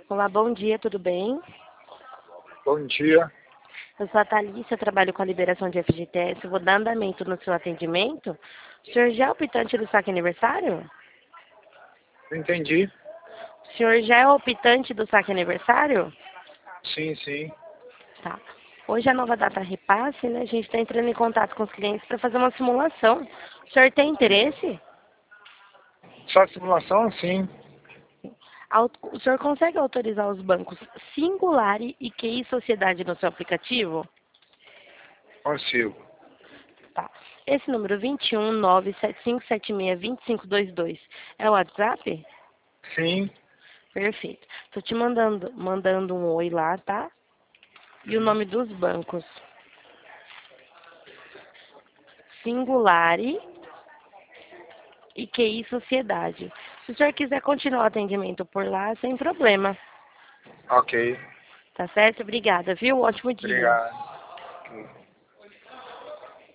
Olá, bom dia, tudo bem? Bom dia. Eu sou a Thalissa, trabalho com a liberação de FGTS, vou dar andamento no seu atendimento. O senhor já é optante do saque aniversário? Entendi. O senhor já é optante do saque aniversário? Sim, sim. Tá. Hoje é a nova data repasse, né? A gente está entrando em contato com os clientes para fazer uma simulação. O senhor tem interesse? Só simulação, sim. O senhor consegue autorizar os bancos Singular e QI Sociedade no seu aplicativo? Consigo. Tá. Esse número 21975762522 é o WhatsApp? Sim. Perfeito. Tô te mandando um oi lá, tá? E o nome dos bancos. Singulare e QI Sociedade. Se o senhor quiser continuar o atendimento por lá, sem problema. Ok. Tá certo? Obrigada, viu? Ótimo dia. Obrigado. Ok.